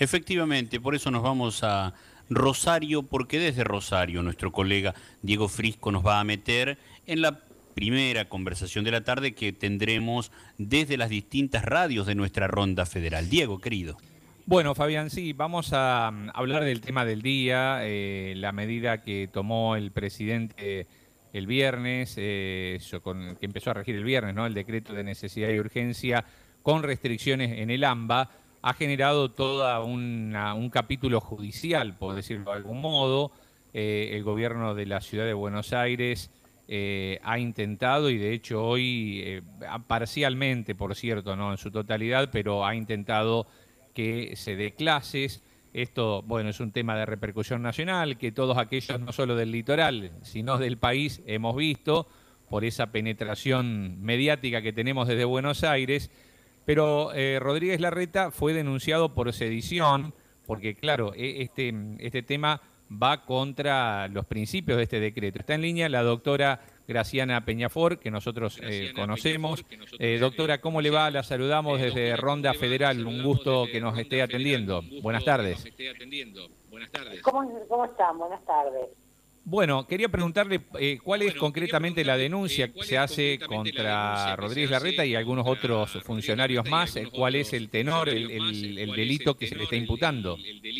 Efectivamente, por eso nos vamos a Rosario, porque desde Rosario nuestro colega Diego Frisco nos va a meter en la primera conversación de la tarde que tendremos desde las distintas radios de nuestra ronda federal. Diego, querido. Bueno, Fabián, sí, vamos a hablar del tema del día, la medida que tomó el presidente el viernes, que empezó a regir el viernes, ¿no? El decreto de necesidad y urgencia con restricciones en el AMBA, ha generado un capítulo judicial, por decirlo de algún modo. El gobierno de la ciudad de Buenos Aires ha intentado, y de hecho hoy, parcialmente, por cierto, no en su totalidad, pero ha intentado que se dé clases. Esto, bueno, es un tema de repercusión nacional que todos aquellos, no solo del litoral, sino del país, hemos visto por esa penetración mediática que tenemos desde Buenos Aires. Pero Rodríguez Larreta fue denunciado por sedición, porque claro, este tema va contra los principios de este decreto. Está en línea la doctora Graciana Peñafort, que nosotros conocemos. Doctora, ¿cómo le va? La saludamos desde Ronda Federal. Un gusto que nos esté atendiendo. Buenas tardes. ¿Cómo están? Buenas tardes. Bueno, quería preguntarle cuál es concretamente la denuncia que se hace contra Rodríguez Larreta y algunos otros funcionarios más. ¿Cuál es el tenor, el delito que se le está imputando?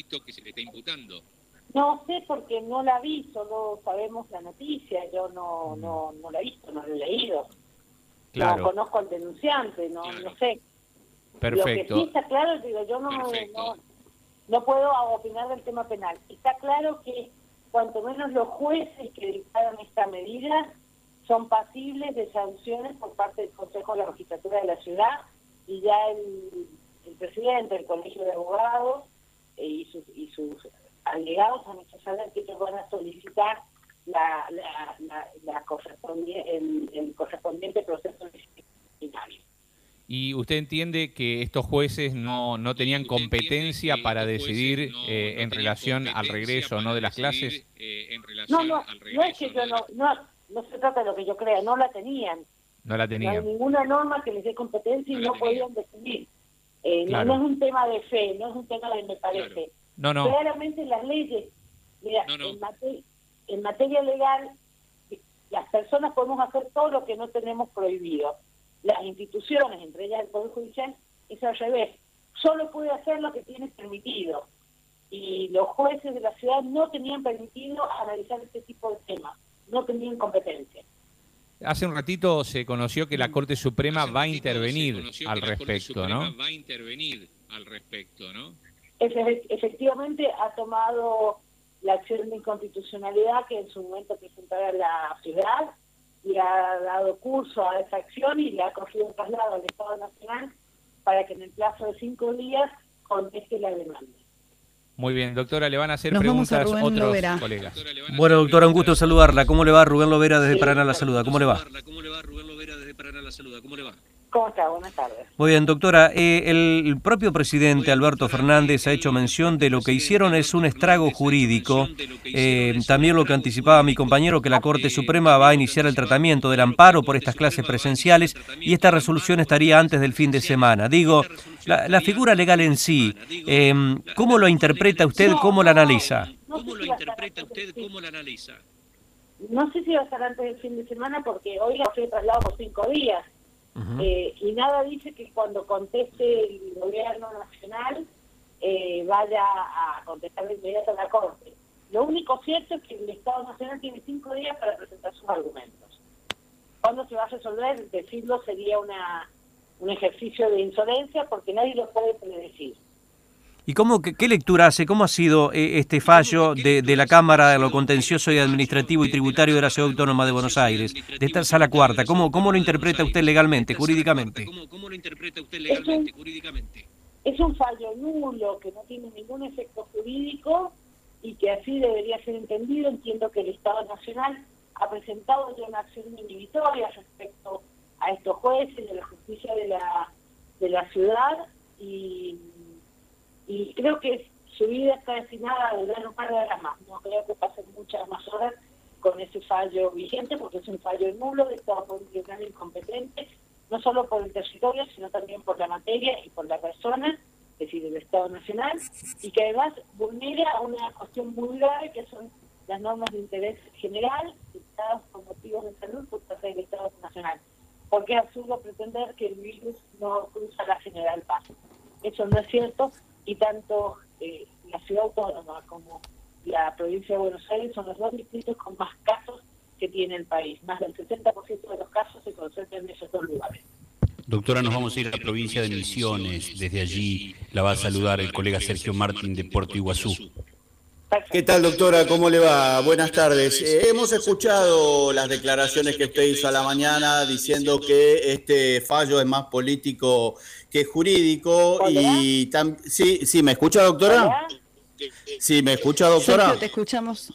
No sé porque no la vi, solo sabemos la noticia. Yo no la he visto, no la he leído. Claro. No conozco al denunciante, no sé. Perfecto. Lo que sí está claro, digo, yo no puedo opinar del tema penal. Está claro que cuanto menos los jueces que dictaron esta medida son pasibles de sanciones por parte del Consejo de la Magistratura de la ciudad, y ya el presidente del Colegio de Abogados y sus allegados han hecho saber que ellos van a solicitar el correspondiente proceso disciplinario. ¿Y usted entiende que estos jueces no tenían competencia para decidir en relación al regreso o no de las clases? No es que no se trata de lo que yo crea, no la tenían. No la tenían. No hay ninguna norma que les dé competencia y no podían decidir. Claro. No es un tema de fe, no es un tema de me parece. No. Claramente las leyes, mira, en materia legal, las personas podemos hacer todo lo que no tenemos prohibido. Las instituciones, entre ellas el Poder Judicial, es al revés. Solo puede hacer lo que tiene permitido. Y los jueces de la ciudad no tenían permitido analizar este tipo de temas. No tenían competencia. Hace un ratito se conoció que la Corte Suprema va a intervenir al respecto, ¿no? Efectivamente ha tomado la acción de inconstitucionalidad que en su momento presentara la ciudad, y ha dado curso a esa acción y le ha cogido un traslado al Estado Nacional para que en el plazo de 5 días conteste la demanda. Muy bien, doctora, le van a hacer Nos preguntas vamos a Rubén otros Lovera. colegas. Bueno, doctora, un gusto saludarla. ¿Cómo le va? Rubén Lovera desde Paraná la saluda. ¿Cómo le va? ¿Cómo está? Buenas tardes. Muy bien, doctora. El propio presidente Alberto Fernández ha hecho mención de lo que hicieron es un estrago jurídico. También lo que anticipaba mi compañero, que la Corte Suprema va a iniciar el tratamiento del amparo por estas clases presenciales y esta resolución estaría antes del fin de semana. Digo, la figura legal en sí, ¿cómo lo interpreta usted? ¿Cómo la analiza? No sé si va a estar antes del fin de semana porque hoy la fue traslado por 5 días. Y nada dice que cuando conteste el gobierno nacional vaya a contestar de inmediato a la Corte. Lo único cierto es que el Estado Nacional tiene 5 días para presentar sus argumentos. ¿Cuándo se va a resolver? Decirlo sería un ejercicio de insolencia porque nadie lo puede predecir. ¿Y qué lectura hace? ¿Cómo ha sido este fallo de la Cámara de lo Contencioso y Administrativo y Tributario de la Ciudad Autónoma de Buenos Aires, de esta Sala Cuarta? ¿Cómo lo interpreta usted legalmente, jurídicamente? Es un fallo nulo que no tiene ningún efecto jurídico y que así debería ser entendido. Entiendo que el Estado Nacional ha presentado ya una acción inhibitoria respecto a estos jueces de la justicia de la ciudad y creo que su vida está destinada a durar un par de horas más. No creo que pasen muchas más horas con ese fallo vigente, porque es un fallo nulo de Estado político incompetente, no solo por el territorio, sino también por la materia y por la persona, es decir, el Estado Nacional, y que además vulnera una cuestión muy grave que son las normas de interés general dictadas por motivos de salud por parte del Estado Nacional. Porque es absurdo pretender que el virus no cruza la General Paz. Eso no es cierto, y tanto la ciudad autónoma como la provincia de Buenos Aires son los dos distritos con más casos que tiene el país. Más del 60% de los casos se concentran en esos dos lugares. Doctora, nos vamos a ir a la provincia de Misiones. Desde allí la va a saludar el colega Sergio Martín de Puerto Iguazú. ¿Qué tal, doctora? ¿Cómo le va? Buenas tardes. Hemos escuchado las declaraciones que usted hizo a la mañana diciendo que este fallo es más político que jurídico. Y sí, ¿me escucha, doctora? ¿Hola? Sí, ¿me escucha, doctora? Sergio, te escuchamos.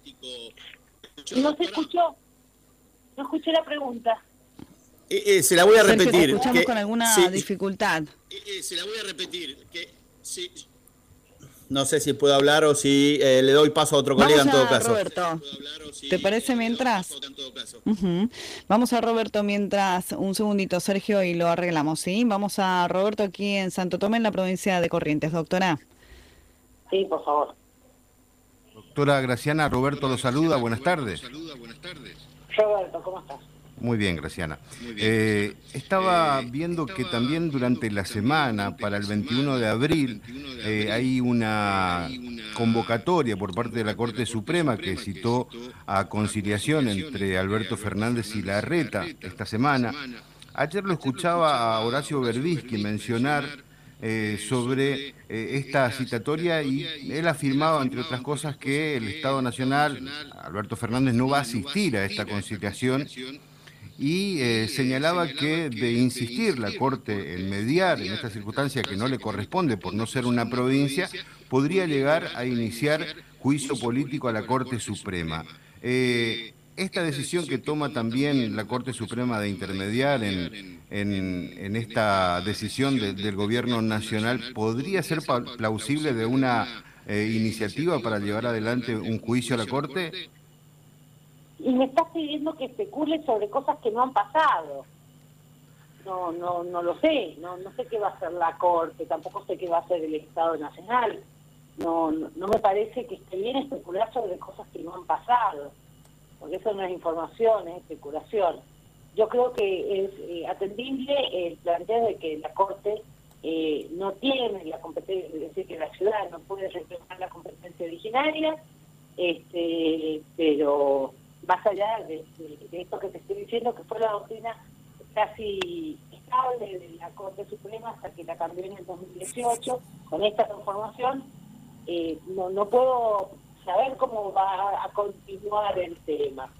No se escuchó. No escuché la pregunta. Se la voy a Sergio, repetir. te escuchamos con alguna dificultad. Se la voy a repetir. Sí. No sé si puedo hablar o si le doy paso a otro colega en todo caso. Roberto, ¿te parece mientras? Vamos a Roberto mientras, un segundito, Sergio, y lo arreglamos, ¿sí? Vamos a Roberto aquí en Santo Tomé, en la provincia de Corrientes. Doctora. Sí, por favor. Doctora Graciana, Roberto lo saluda, buenas tardes. Roberto, ¿cómo estás? Muy bien, Graciana. Estaba viendo que también durante la semana, para el 21 de abril, hay una convocatoria por parte de la Corte Suprema que citó a conciliación entre Alberto Fernández y Larreta esta semana. Ayer lo escuchaba a Horacio Berbisky mencionar sobre esta citatoria y él afirmaba, entre otras cosas, que el Estado Nacional, Alberto Fernández, no va a asistir a esta conciliación y señalaba que de insistir la Corte en mediar en esta circunstancia que no le corresponde por no ser una provincia, podría llegar a iniciar juicio político a la Corte Suprema. Esta decisión que toma también la Corte Suprema de intermediar en esta decisión del Gobierno Nacional, ¿podría ser plausible de una iniciativa para llevar adelante un juicio a la Corte? Y me estás pidiendo que especule sobre cosas que no han pasado. No lo sé. No sé qué va a hacer la Corte, tampoco sé qué va a hacer el Estado Nacional. No me parece que esté bien especular sobre cosas que no han pasado, porque eso no es información, es especulación. Yo creo que es atendible el planteo de que la Corte no tiene la competencia, es decir, que la ciudad no puede reclamar la competencia originaria, pero más allá de esto que te estoy diciendo, que fue la doctrina casi estable de la Corte Suprema hasta que la cambió en el 2018, con esta transformación, no puedo saber cómo va a continuar el tema.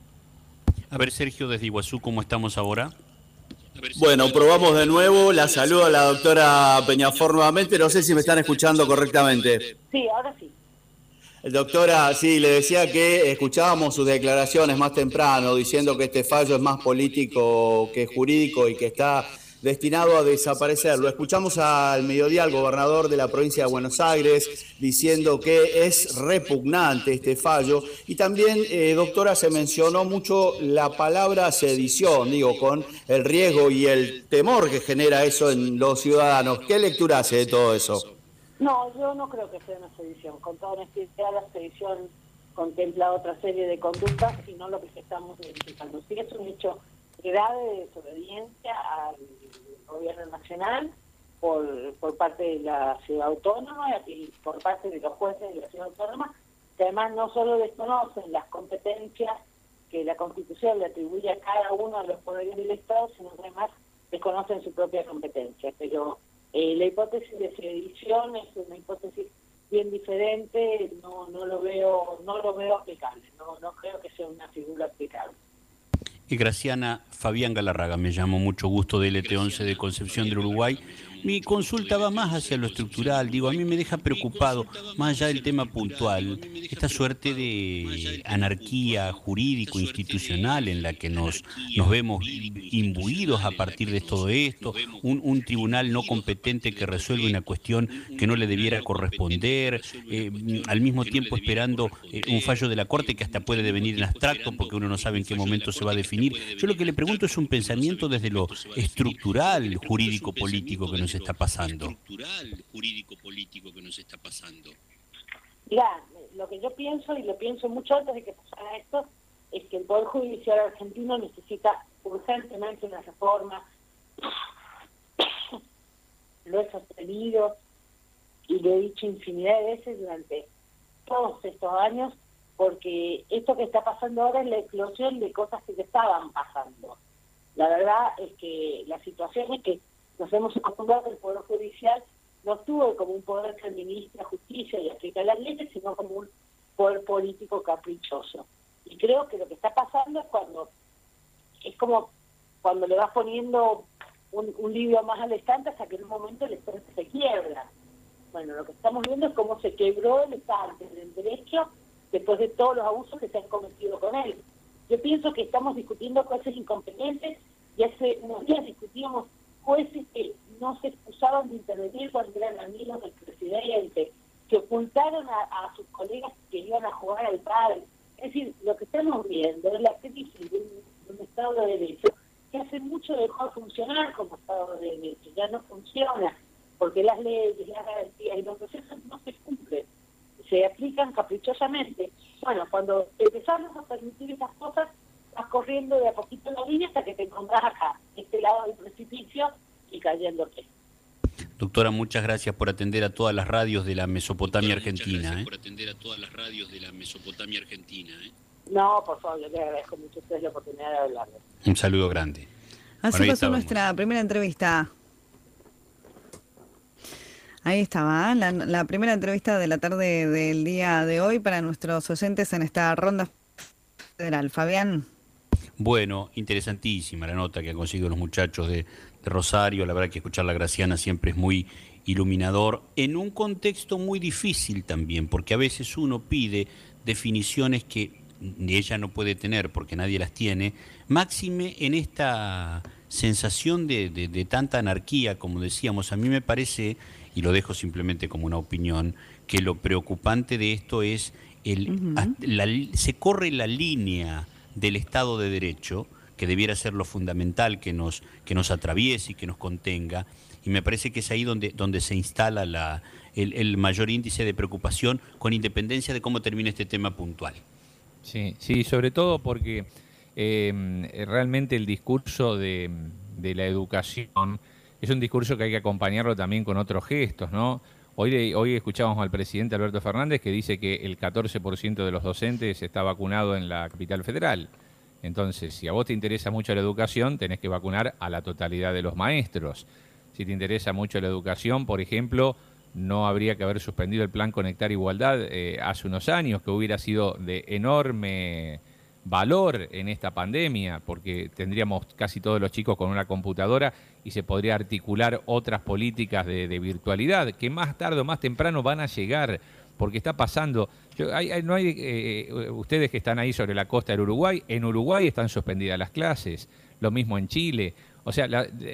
A ver, Sergio, desde Iguazú, ¿cómo estamos ahora? Bueno, probamos de nuevo. La saludo a la doctora Peñafort nuevamente. No sé si me están escuchando correctamente. Sí, ahora sí. Doctora, sí, le decía que escuchábamos sus declaraciones más temprano diciendo que este fallo es más político que jurídico y que está destinado a desaparecer. Lo escuchamos al mediodía al gobernador de la provincia de Buenos Aires diciendo que es repugnante este fallo. Y también, doctora, se mencionó mucho la palabra sedición, con el riesgo y el temor que genera eso en los ciudadanos. ¿Qué lectura hace de todo eso? No, yo no creo que sea una sedición. Con toda honestidad, la sedición contempla otra serie de conductas y no lo que estamos identificando. Sí es un hecho grave de desobediencia al Gobierno Nacional por parte de la Ciudad Autónoma y por parte de los jueces de la Ciudad Autónoma, que además no solo desconocen las competencias que la Constitución le atribuye a cada uno de los poderes del Estado, sino que además desconocen su propia competencia. Pero la hipótesis de sedición es una hipótesis bien diferente, no lo veo aplicable, no creo que sea una figura aplicable. Y Graciana, Fabián Galarraga, me llamó mucho gusto de LT11 de Concepción del Uruguay. Mi consulta va más hacia lo estructural, a mí me deja preocupado, más allá del tema puntual, esta suerte de anarquía jurídico-institucional en la que nos vemos imbuidos a partir de todo esto, un tribunal no competente que resuelve una cuestión que no le debiera corresponder, al mismo tiempo esperando un fallo de la Corte que hasta puede devenir en abstracto porque uno no sabe en qué momento se va a definir. Yo lo que le pregunto es un pensamiento desde lo estructural jurídico-político que nos nos está pasando. Estructural, jurídico, político que nos está pasando. Mirá, lo que yo pienso, y lo pienso mucho antes de que pasara esto, es que el Poder Judicial argentino necesita urgentemente una reforma. Lo he sostenido y lo he dicho infinidad de veces durante todos estos años, porque esto que está pasando ahora es la explosión de cosas que ya estaban pasando. La verdad es que la situación es que nos hemos acostumbrado al Poder Judicial no actúe como un poder que administra justicia y aplica las leyes, sino como un poder político caprichoso. Y creo que lo que está pasando es como cuando le vas poniendo un libro más al estante hasta que en un momento el estante se quiebra. Bueno, lo que estamos viendo es cómo se quebró el estante del derecho después de todos los abusos que se han cometido con él. Yo pienso que estamos discutiendo jueces incompetentes y hace unos días discutíamos jueces que no se excusaban de intervenir cuando eran amigos del presidente, que ocultaron a sus colegas que iban a jugar al padre. Es decir, lo que estamos viendo es la crisis de un Estado de Derecho que hace mucho dejó de funcionar como Estado de Derecho, ya no funciona, porque las leyes, las garantías y los procesos no se cumplen, se aplican caprichosamente. Bueno, cuando empezamos a permitir esas cosas, vas corriendo de a poquito en la línea hasta que te encontrás acá, este lado del precipicio y cayéndote. Doctora, muchas gracias por atender a todas las radios de la Mesopotamia Argentina. Por atender a todas las radios de la Mesopotamia Argentina. No, por favor, yo les agradezco mucho a ustedes la oportunidad de hablarles. Un saludo grande. Así pasó nuestra primera entrevista. Ahí estaba, la primera entrevista de la tarde del día de hoy para nuestros oyentes en esta ronda federal. Fabián. Bueno, interesantísima la nota que han conseguido los muchachos de Rosario. La verdad que escuchar la Graciana siempre es muy iluminador, en un contexto muy difícil también, porque a veces uno pide definiciones que ella no puede tener porque nadie las tiene, máxime en esta sensación de tanta anarquía, como decíamos. A mí me parece, y lo dejo simplemente como una opinión, que lo preocupante de esto es se corre la línea del Estado de Derecho, que debiera ser lo fundamental que nos atraviese y que nos contenga, y me parece que es ahí donde se instala el mayor índice de preocupación, con independencia de cómo termine este tema puntual. Sí, sobre todo porque realmente el discurso de la educación es un discurso que hay que acompañarlo también con otros gestos, ¿no? Hoy escuchábamos al presidente Alberto Fernández que dice que el 14% de los docentes está vacunado en la capital federal. Entonces, si a vos te interesa mucho la educación, tenés que vacunar a la totalidad de los maestros. Si te interesa mucho la educación, por ejemplo, no habría que haber suspendido el plan Conectar Igualdad hace unos años, que hubiera sido de enorme valor en esta pandemia, porque tendríamos casi todos los chicos con una computadora y se podría articular otras políticas de virtualidad, que más tarde o más temprano van a llegar, porque está pasando. Ustedes que están ahí sobre la costa del Uruguay, en Uruguay están suspendidas las clases, lo mismo en Chile. O sea,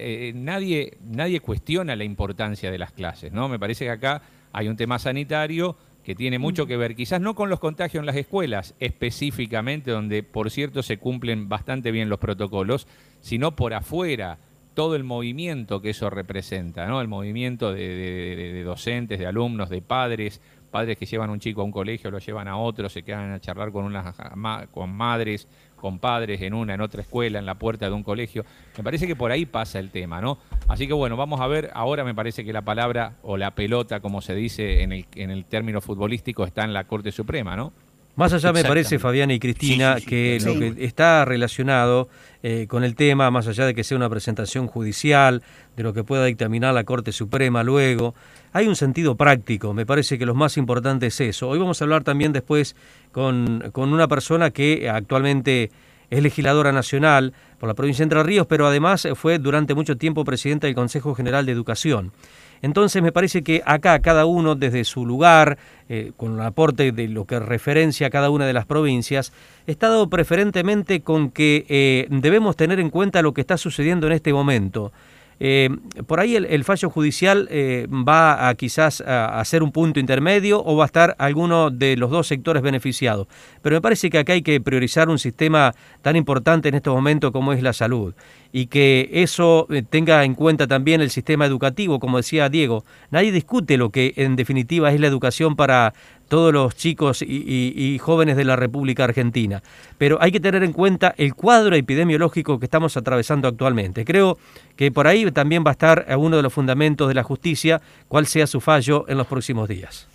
nadie cuestiona la importancia de las clases, ¿no? Me parece que acá hay un tema sanitario que tiene mucho que ver, quizás no con los contagios en las escuelas específicamente, donde por cierto se cumplen bastante bien los protocolos, sino por afuera, todo el movimiento que eso representa, ¿no? El movimiento de docentes, de alumnos, de padres que llevan un chico a un colegio, lo llevan a otro, se quedan a charlar con madres, con padres en otra escuela, en la puerta de un colegio. Me parece que por ahí pasa el tema, ¿no? Así que bueno, vamos a ver, ahora me parece que la palabra o la pelota, como se dice en el término futbolístico, está en la Corte Suprema, ¿no? Más allá me parece, Fabián y Cristina, que lo que está relacionado con el tema, más allá de que sea una presentación judicial, de lo que pueda dictaminar la Corte Suprema luego, hay un sentido práctico. Me parece que lo más importante es eso. Hoy vamos a hablar también después con una persona que actualmente es legisladora nacional por la provincia de Entre Ríos, pero además fue durante mucho tiempo presidenta del Consejo General de Educación. Entonces me parece que acá cada uno desde su lugar, con el aporte de lo que referencia a cada una de las provincias, está dado preferentemente con que debemos tener en cuenta lo que está sucediendo en este momento. Por ahí el fallo judicial va a quizás a ser un punto intermedio o va a estar alguno de los dos sectores beneficiados. Pero me parece que acá hay que priorizar un sistema tan importante en estos momentos como es la salud y que eso tenga en cuenta también el sistema educativo, como decía Diego. Nadie discute lo que en definitiva es la educación para todos los chicos y jóvenes de la República Argentina. Pero hay que tener en cuenta el cuadro epidemiológico que estamos atravesando actualmente. Creo que por ahí también va a estar uno de los fundamentos de la justicia, cuál sea su fallo en los próximos días.